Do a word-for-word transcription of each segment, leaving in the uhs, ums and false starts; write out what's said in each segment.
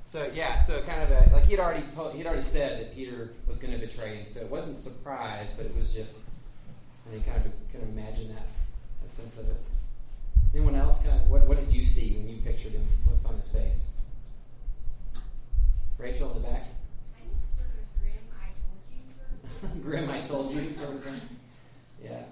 So yeah, so kind of a, like he'd already told, he'd already said that Peter was going to betray him. So it wasn't a surprise, but it was just, and you kind of kind of imagine that, that sense of it. Anyone else? Kind of, what what did you see when you pictured him? What's on his face? Rachel in the back. I think sort of grim. I told you. Sort of. Grim, I told you, sort of thing. Yeah.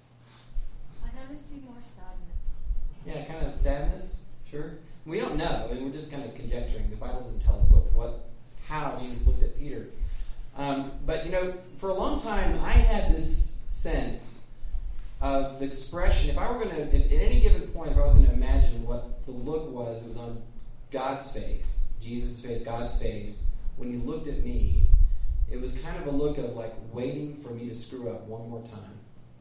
I never see more sadness. Yeah, kind of sadness. Sure. We don't know, and we're just kind of conjecturing. The Bible doesn't tell us what, what how Jesus looked at Peter. Um, but, you know, for a long time, I had this sense of the expression. If I were going to, if at any given point, if I was going to imagine what the look was, it was on God's face, Jesus' face, God's face, when he looked at me, it was kind of a look of like waiting for me to screw up one more time.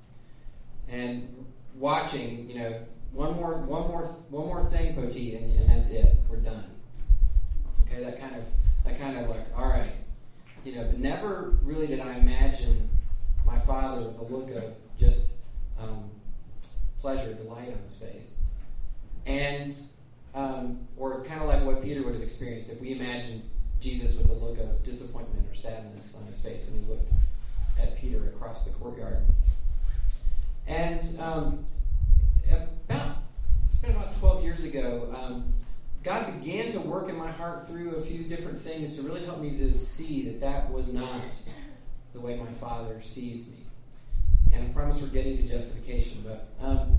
And watching, you know, One more, one more, one more thing, Poteet, and, and that's it. We're done. Okay, that kind of, that kind of like, all right, you know. But never really did I imagine my father with a look of just um, pleasure, delight on his face, and um, or kind of like what Peter would have experienced if we imagined Jesus with a look of disappointment or sadness on his face when he looked at Peter across the courtyard, and. Um, About, it's been about twelve years ago, um, God began to work in my heart through a few different things to really help me to see that that was not the way my Father sees me. And I promise we're getting to justification. But um,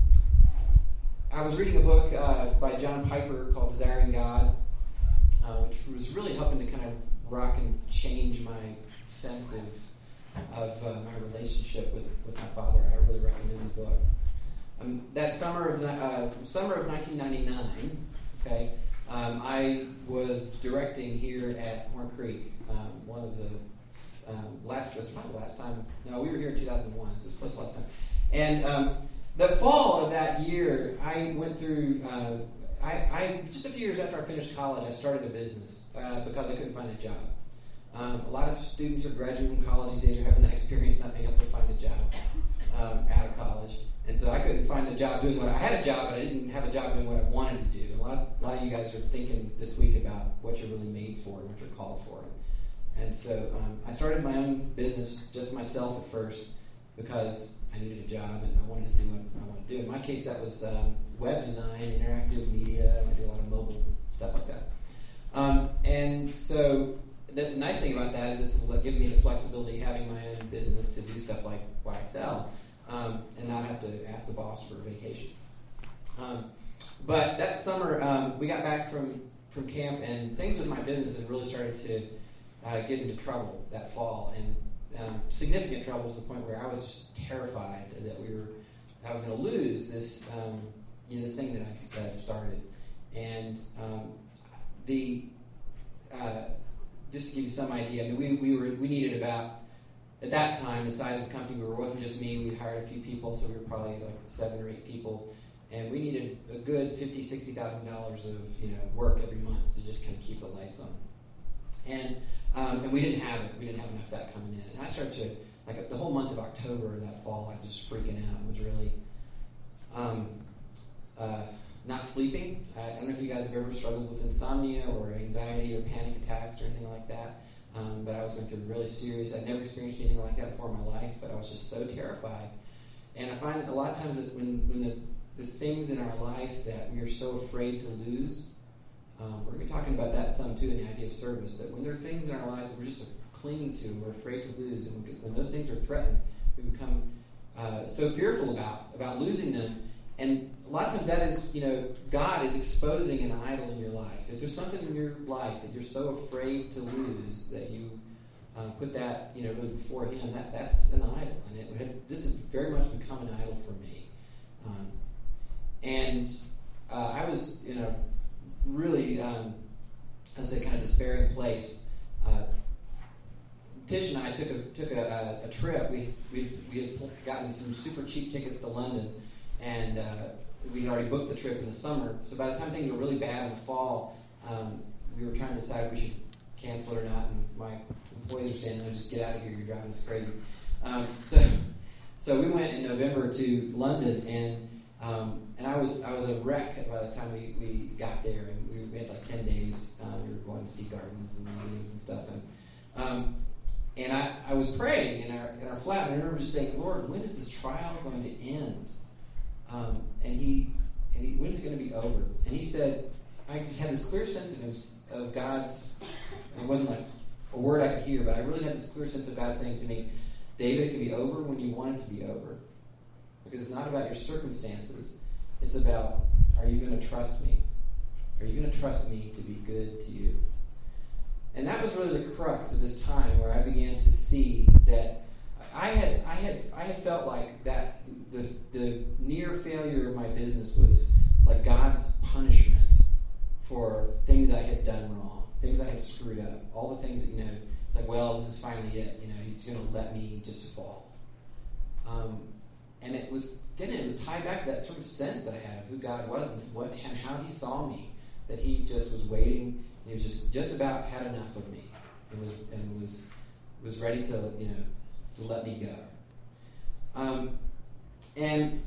I was reading a book uh, by John Piper called Desiring God, uh, which was really helping to kind of rock and change my sense of, of uh, my relationship with, with my Father. I really recommend the book. Um, that summer of uh, summer of nineteen ninety-nine, okay, um, I was directing here at Horn Creek. Um, one of the um, last, it was probably the last time. No, we were here in two thousand one, so it was close to last time. And um, the fall of that year, I went through. Uh, I, I just a few years after I finished college, I started a business uh, because I couldn't find a job. Um, a lot of students are graduating from college these days are having that experience not being able to find a job um, out of college. And so I couldn't find a job doing what I had a job, but I didn't have a job doing what I wanted to do. A lot, of, a lot of you guys are thinking this week about what you're really made for and what you're called for. And so um, I started my own business, just myself at first, because I needed a job and I wanted to do what I wanted to do. In my case, that was um, web design, interactive media. I do a lot of mobile stuff like that. Um, and so the nice thing about that is this will give me the flexibility having my own business to do stuff like Y X L. Um, and not have to ask the boss for a vacation. Um, but that summer, um, we got back from, from camp, and things with my business had really started to uh, get into trouble that fall, and um, significant trouble to the point where I was just terrified that we were, I was going to lose this, um, you know, this thing that I that started. And um, the uh, just to give you some idea, I mean, we we were we needed about. At that time, the size of the company, we were, wasn't just me. We hired a few people, so we were probably like seven or eight people, and we needed a good fifty, sixty thousand dollars of you know work every month to just kind of keep the lights on. And um, and we didn't have it. We didn't have enough of that coming in. And I started to like the whole month of October that fall, I was just freaking out. It was really um, uh, not sleeping. I, I don't know if you guys have ever struggled with insomnia or anxiety or panic attacks or anything like that. Um, but I was going through really serious. I'd never experienced anything like that before in my life, but I was just so terrified. And I find a lot of times that when, when the, the things in our life that we are so afraid to lose, um, we're going to be talking about that some too in the idea of service, that when there are things in our lives that we're just clinging to, we're afraid to lose, and when those things are threatened, we become uh, so fearful about, about losing them. And a lot of times that is, you know, God is exposing an idol in your life. If there's something in your life that you're so afraid to lose that you uh, put that, you know, really before Him, that, that's an idol. And it had, this has very much become an idol for me. Um, and uh, I was in a really, um, I say, kind of despairing place. Uh, Tish and I took a took a, a, a trip. We we we had gotten some super cheap tickets to London. And uh, we had already booked the trip in the summer. So by the time things were really bad in the fall, um, we were trying to decide if we should cancel it or not. And my employees were saying, no, just get out of here. You're driving us crazy. Um, so so we went in November to London. And Um, and I was I was a wreck by the time we, we got there, and we, we had like ten days. Uh, we were going to see gardens and museums and stuff, and um, and I, I was praying in our in our flat, and I remember just saying, Lord, when is this trial going to end? Um, and he and he, when is it going to be over? And he said, I just had this clear sense of, of God's. It wasn't like a word I could hear, but I really had this clear sense of God saying to me, David, it can be over when you want it to be over. Because it's not about your circumstances. It's about, are you going to trust me? Are you going to trust me to be good to you? And that was really the crux of this time where I began to see that I had I had I had felt like that the the near failure of my business was like God's punishment for things I had done wrong, things I had screwed up, all the things that, you know, it's like, well, this is finally it. You know, he's going to let me just fall. Um, And it was, again, it was tied back to that sort of sense that I had of who God was and what and how he saw me. That he just was waiting, and he was just, just about had enough of me, and was and was was ready to, you know, to let me go. Um, and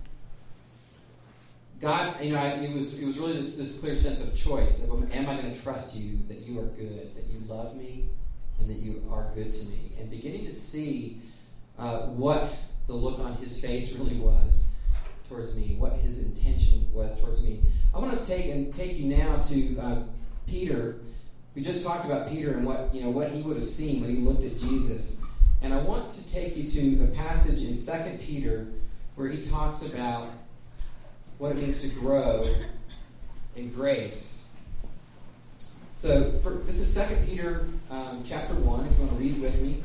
God, you know, I, it was it was really this, this clear sense of choice. Of, am I going to trust you that you are good, that you love me, and that you are good to me? And beginning to see uh, what the look on his face really was towards me, what his intention was towards me. I want to take and take you now to uh, Peter. We just talked about Peter and what you know what he would have seen when he looked at Jesus. And I want to take you to the passage in Second Peter where he talks about what it means to grow in grace. So for, this is Second Peter um, chapter one, if you want to read with me.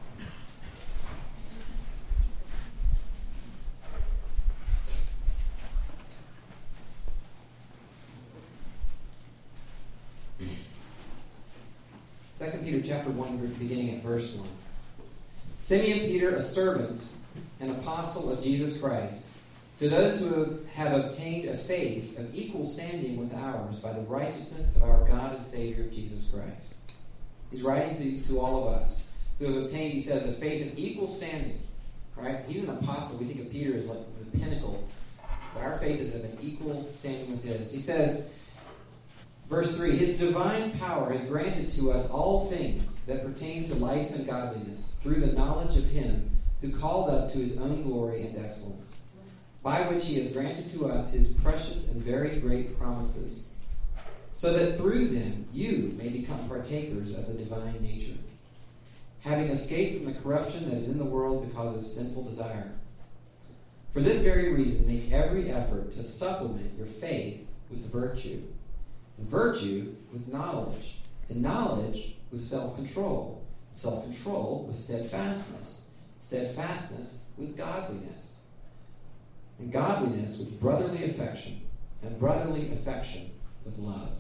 Second Peter chapter one, beginning at verse one. Simeon Peter, a servant and apostle of Jesus Christ, to those who have obtained a faith of equal standing with ours by the righteousness of our God and Savior Jesus Christ. He's writing to, to all of us who have obtained, he says, a faith of equal standing. Right? He's an apostle. We think of Peter as like the pinnacle. But our faith is of an equal standing with his. He says, verse three, his divine power has granted to us all things that pertain to life and godliness through the knowledge of him who called us to his own glory and excellence, by which he has granted to us his precious and very great promises, so that through them you may become partakers of the divine nature, having escaped from the corruption that is in the world because of sinful desire. For this very reason, make every effort to supplement your faith with virtue, and virtue with knowledge, and knowledge with self-control, self-control with steadfastness, steadfastness with godliness, and godliness with brotherly affection, and brotherly affection with love.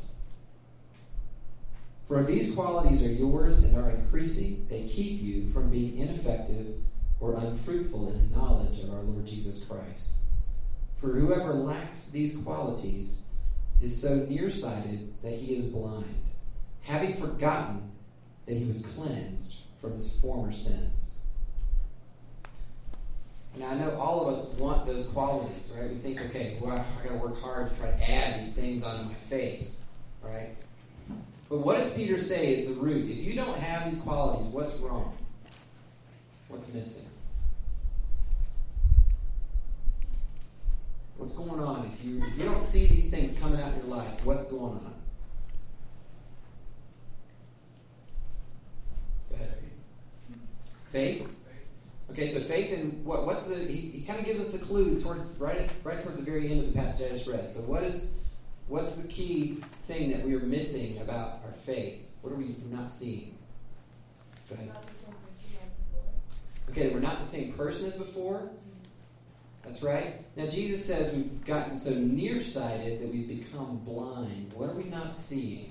For if these qualities are yours and are increasing, they keep you from being ineffective or unfruitful in the knowledge of our Lord Jesus Christ. For whoever lacks these qualities is so nearsighted that he is blind, having forgotten that he was cleansed from his former sins. Now, I know all of us want those qualities, right? We think, okay, well, I got to work hard to try to add these things onto my faith, right? But what does Peter say is the root? If you don't have these qualities, what's wrong? What's missing? What's going on? If you if you don't see these things coming out in your life, what's going on? Go ahead. Faith? Okay, so faith in what? What's the? He, he kind of gives us the clue towards right right towards the very end of the passage I just read. So what is what's the key thing that we are missing about our faith? What are we not seeing? Go ahead. Not the same person as before. Okay, we're not the same person as before. That's right. Now Jesus says we've gotten so nearsighted that we've become blind. What are we not seeing?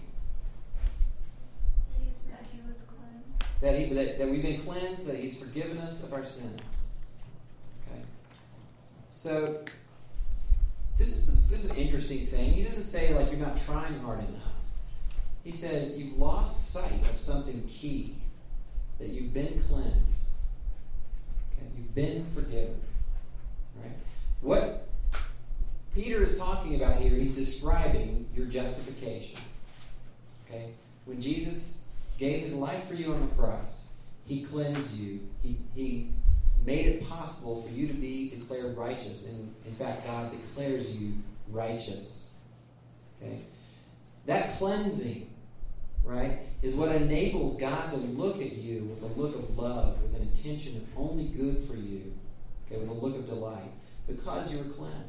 That he was cleansed. That, he, that, that we've been cleansed, that he's forgiven us of our sins. Okay. So this is this is an interesting thing. He doesn't say like you're not trying hard enough. He says you've lost sight of something key. That you've been cleansed. Okay, you've been forgiven. Right? What Peter is talking about here, he's describing your justification. Okay? When Jesus gave his life for you on the cross, he cleansed you. He, he made it possible for you to be declared righteous. And in fact, God declares you righteous. Okay? That cleansing, right, is what enables God to look at you with a look of love, with an intention of only good for you, okay, with a look of delight, because you were cleansed.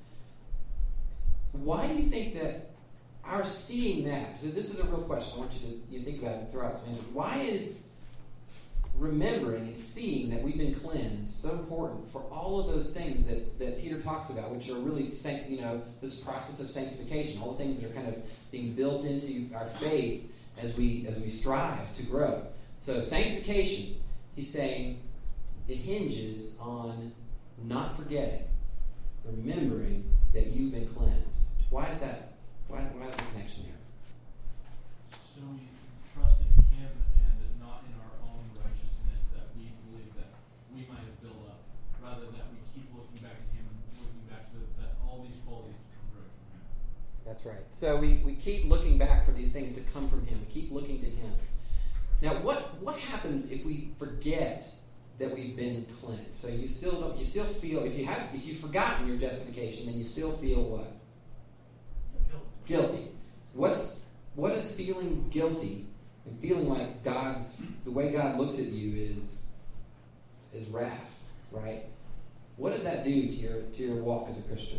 Why do you think that our seeing that, so this is a real question, I want you to you think about it and throw out some answers. Why is remembering and seeing that we've been cleansed so important for all of those things that, that Peter talks about, which are really, you know, this process of sanctification, all the things that are kind of being built into our faith as we as we strive to grow. So sanctification, he's saying, it hinges on not forgetting, remembering that you've been cleansed. Why is that? Why, why is the connection there? So we trust in him and not in our own righteousness that we believe that we might have built up, rather than that we keep looking back at him and looking back to that all these qualities come right from him. That's right. So we, we keep looking back for these things to come from him. We keep looking to him. Now, what, what happens if we forget that we've been cleansed? So you still don't. You still feel if you have if you've forgotten your justification, then you still feel what? Guilty. What's what is feeling guilty and feeling like God's the way God looks at you is is wrath, right? What does that do to your to your walk as a Christian?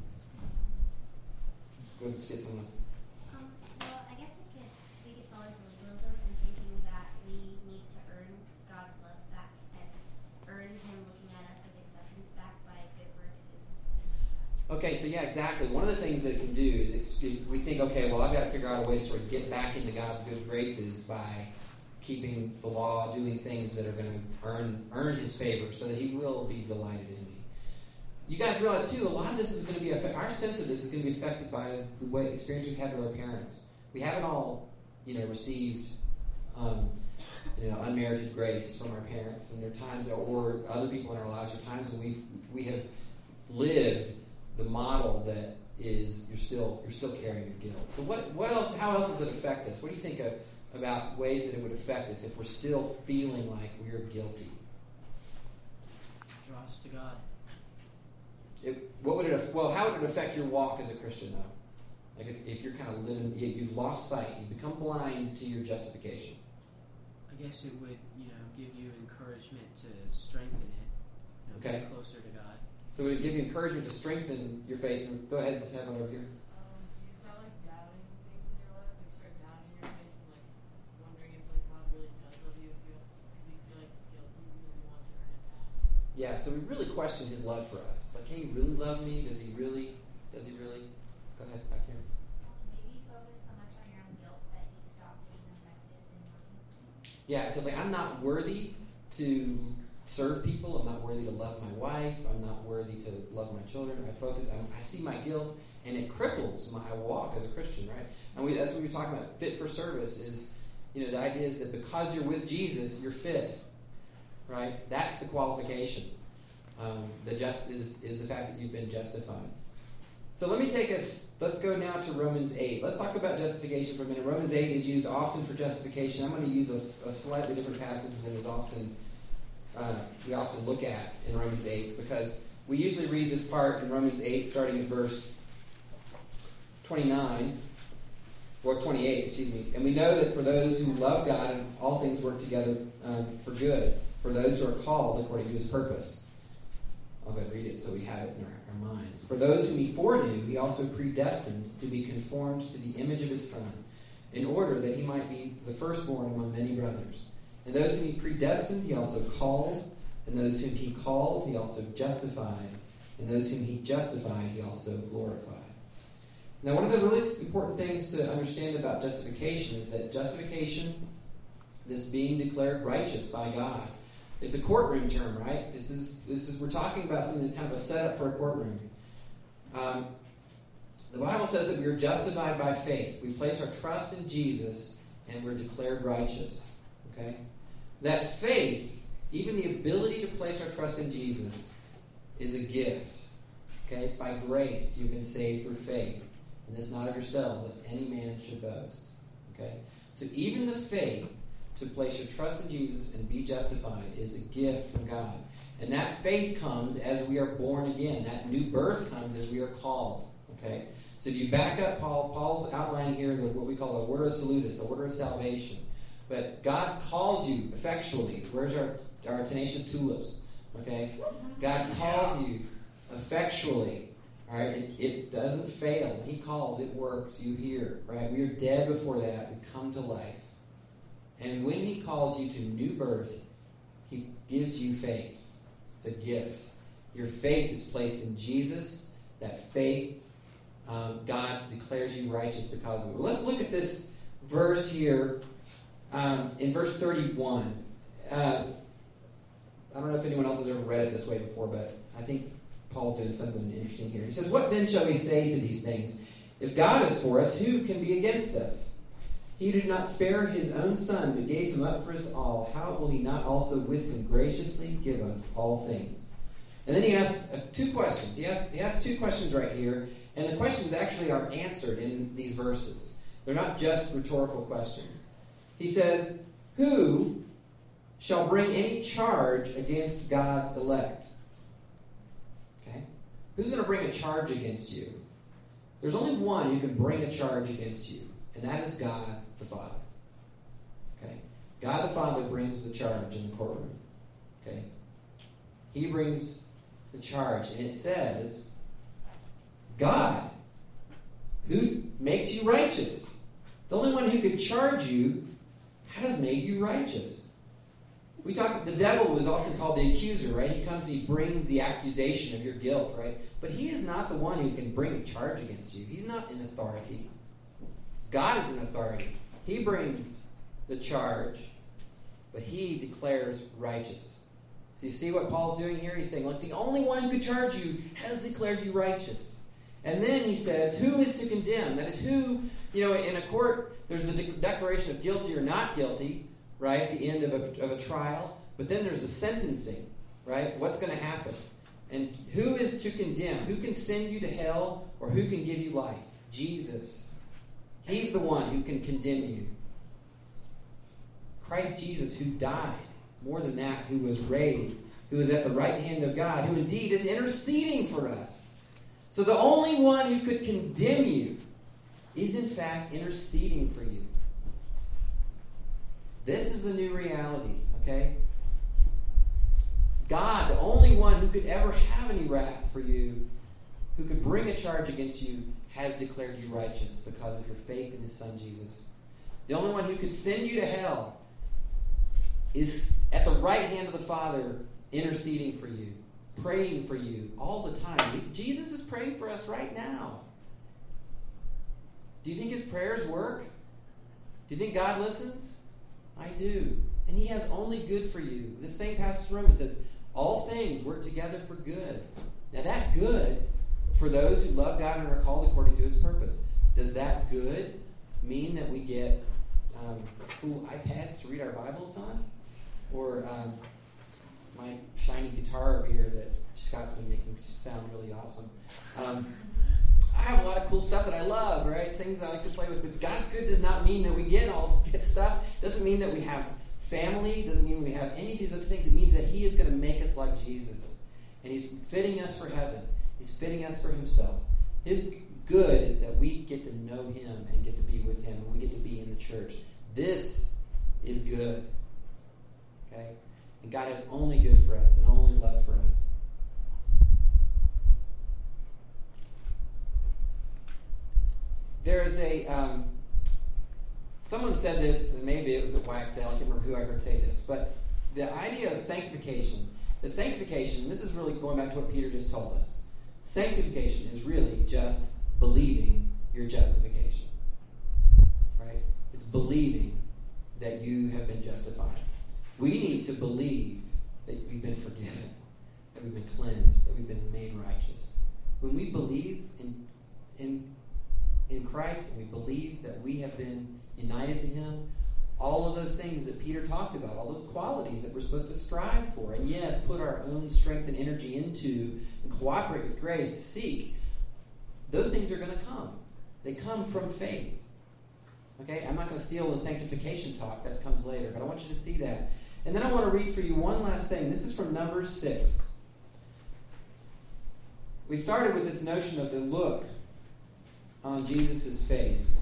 Go ahead, let's get someone else. Um, well, I guess we could we could fall into legalism and thinking that we need to earn God's love back and earn Him looking at us with acceptance back by good works. And Okay, so yeah, exactly. One of the things that it can do is it's, we think, okay, well, I've got to figure out a way to sort of get back into God's good graces by keeping the law, doing things that are going to earn earn His favor, so that He will be delighted in me. You guys realize too, a lot of this is going to be our sense of this is going to be affected by the way experience we've had with our parents. We haven't all, you know, received, um, you know, unmerited grace from our parents, and there are times, or other people in our lives, there are times when we we have lived the model that is you're still you're still carrying your guilt. So what what else? How else does it affect us? What do you think of, about ways that it would affect us if we're still feeling like we're guilty? Draw us to God. It, what would it? Well, how would it affect your walk as a Christian, though? Like if, if you're kind of living, you've lost sight, you become blind to your justification. I guess it would, you know, give you encouragement to strengthen it. You know, Okay. Get closer to God. So would it give you encouragement to strengthen your faith? Go ahead, let's have one over here. Um, you start like doubting things in your life, like start doubting your faith and like wondering if like God really does love you, if you because you feel like guilty because you want to earn it back. Yeah, so we really question His love for us. It's like, can He really love me? Does He really? Does He really? Go ahead, back here. maybe focus so much on your own guilt that you stop being effective in working. Yeah, because like I'm not worthy to serve people. I'm not worthy to love my wife. I'm not worthy to love my children. I focus. I, I see my guilt, and it cripples my walk as a Christian, right? And we, that's what we're talking about. Fit for service is, you know, the idea is that because you're with Jesus, you're fit, right? That's the qualification. Um, the just is is the fact that you've been justified. So let me take us. Let's go now to Romans eight. Let's talk about justification for a minute. Romans eight is used often for justification. I'm going to use a, a slightly different passage than is often. Uh, we often look at in Romans eight, because we usually read this part in Romans eight starting at verse twenty-nine, or twenty-eight, excuse me. And we know that for those who love God, all things work together um, for good, for those who are called according to His purpose. I'll go ahead and read it so we have it in our, our minds. For those whom He foreknew, He also predestined to be conformed to the image of His Son, in order that He might be the firstborn among many brothers. And those whom He predestined, He also called. And those whom He called, He also justified. And those whom He justified, He also glorified. Now, one of the really important things to understand about justification is that justification, this being declared righteous by God, it's a courtroom term, right? This is this is we're talking about something kind of a setup for a courtroom. Um, the Bible says that we are justified by faith. We place our trust in Jesus, and we're declared righteous. Okay. That faith, even the ability to place our trust in Jesus, is a gift. Okay, it's by grace you've been saved through faith. And this not of yourselves, lest any man should boast. Okay? So even the faith to place your trust in Jesus and be justified is a gift from God. And that faith comes as we are born again. That new birth comes as we are called. Okay? So if you back up, Paul, Paul's outlining here the, what we call the order of salutis, the order of salvation. But God calls you effectually. Where's our, our tenacious tulips? Okay? God calls you effectually. All right? It, it doesn't fail. When He calls, it works. You hear. Right? We are dead before that. We come to life. And when He calls you to new birth, He gives you faith. It's a gift. Your faith is placed in Jesus. That faith, um, God declares you righteous because of it. Well, let's look at this verse here um, in verse thirty-one. Uh, I don't know if anyone else has ever read it this way before, but I think Paul's doing something interesting here. He says, "What then shall we say to these things? If God is for us, who can be against us? He did not spare His own Son, but gave Him up for us all. How will He not also with Him graciously give us all things?" And then he asks uh, two questions. He asks, he asks two questions right here, and the questions actually are answered in these verses. They're not just rhetorical questions. He says, "Who shall bring any charge against God's elect?" Okay? Who's going to bring a charge against you? There's only one who can bring a charge against you, and that is God the Father. Okay? God the Father brings the charge in the courtroom. Okay? He brings the charge, and it says, God, who makes you righteous. The only one who could charge you has made you righteous. We talk, the devil was often called the accuser, right? He comes and he brings the accusation of your guilt, right? But he is not the one who can bring a charge against you. He's not in authority. God is in authority. He brings the charge, but He declares righteous. So you see what Paul's doing here? He's saying, look, the only one who could charge you has declared you righteous. And then he says, who is to condemn? That is who, you know, in a court, there's the de- declaration of guilty or not guilty, right, at the end of a, of a trial. But then there's the sentencing, right? What's going to happen? And who is to condemn? Who can send you to hell or who can give you life? Jesus. He's the one who can condemn you. Christ Jesus, who died. More than that, who was raised, who is at the right hand of God, who indeed is interceding for us. So the only one who could condemn you is in fact interceding for you. This is the new reality, okay? God, the only one who could ever have any wrath for you, who could bring a charge against you, has declared you righteous because of your faith in His Son, Jesus. The only one who could send you to hell is at the right hand of the Father, interceding for you, praying for you all the time. Jesus is praying for us right now. Do you think His prayers work? Do you think God listens? I do. And He has only good for you. The same passage from Romans says, all things work together for good. Now that good, for those who love God and are called according to His purpose. Does that good mean that we get um, cool iPads to read our Bibles on? Or um, my shiny guitar over here that Scott's been making sound really awesome. Um, I have a lot of cool stuff that I love, right? Things that I like to play with. But God's good does not mean that we get all good stuff. Doesn't mean that we have family. Doesn't mean we have any of these other things. It means that He is going to make us like Jesus. And He's fitting us for heaven. He's fitting us for Himself. His good is that we get to know Him and get to be with Him. And we get to be in the church. This is good. Okay? And God has only good for us and only love for us. There's a, um, someone said this, and maybe it was at Wax Sale, I can't remember who I heard say this, but the idea of sanctification, the sanctification, and this is really going back to what Peter just told us, sanctification is really just believing your justification. Right? It's believing that you have been justified. We need to believe that we've been forgiven, that we've been cleansed, that we've been made righteous. When we believe in in in Christ and we believe that we have been united to Him, all of those things that Peter talked about, all those qualities that we're supposed to strive for, and yes, put our own strength and energy into and cooperate with grace to seek, those things are going to come. They come from faith. Okay, I'm not going to steal the sanctification talk. That comes later, but I want you to see that. And then I want to read for you one last thing. This is from Numbers six. We started with this notion of the look on Jesus' face.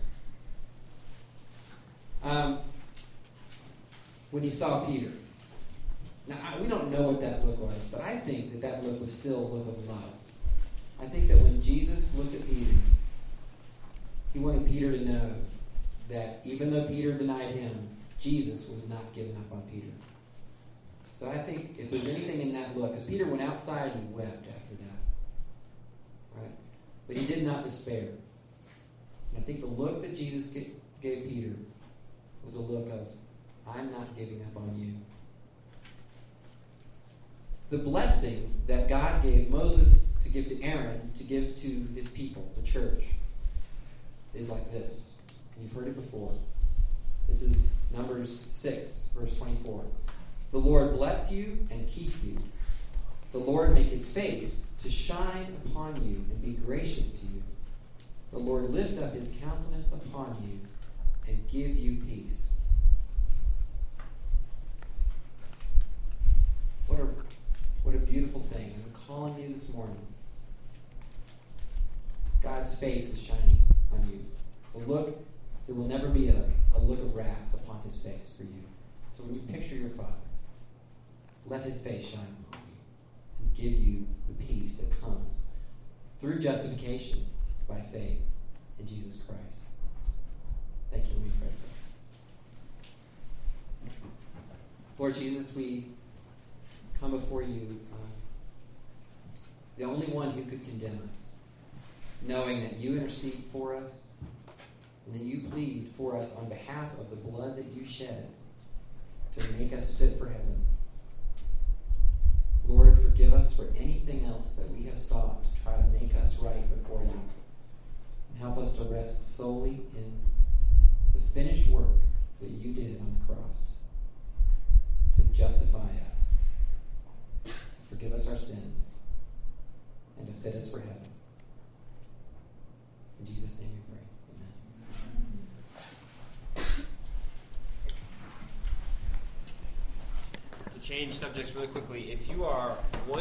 Um, when he saw Peter. Now, I, we don't know what that look was, but I think that that look was still a look of love. I think that when Jesus looked at Peter, he wanted Peter to know that even though Peter denied him, Jesus was not giving up on Peter. So I think if there's anything in that look, because Peter went outside and he wept after that. Right? But he did not despair. And I think the look that Jesus gave Peter was a look of, I'm not giving up on you. The blessing that God gave Moses to give to Aaron, to give to his people, the church, is like this. You've heard it before. This is Numbers six, verse twenty-four. The Lord bless you and keep you. The Lord make his face to shine upon you and be gracious to you. The Lord lift up his countenance upon you and give you peace. What a, what a beautiful thing. I'm calling you this morning. God's face is shining on you. The look, there will never be a, a look of wrath upon his face for you. So when you picture your Father, let his face shine upon you and give you the peace that comes through justification by faith in Jesus Christ. Thank you. Let me pray. Lord Jesus, we come before you, uh, the only one who could condemn us, knowing that you intercede for us and that you plead for us on behalf of the blood that you shed to make us fit for heaven. Lord, forgive us for anything else that we have sought to try to make us right before you. And help us to rest solely in the finished work that you did on the cross to justify us, to forgive us our sins, and to fit us for heaven. In Jesus' name we pray. Amen. To change subjects really quickly, if you are one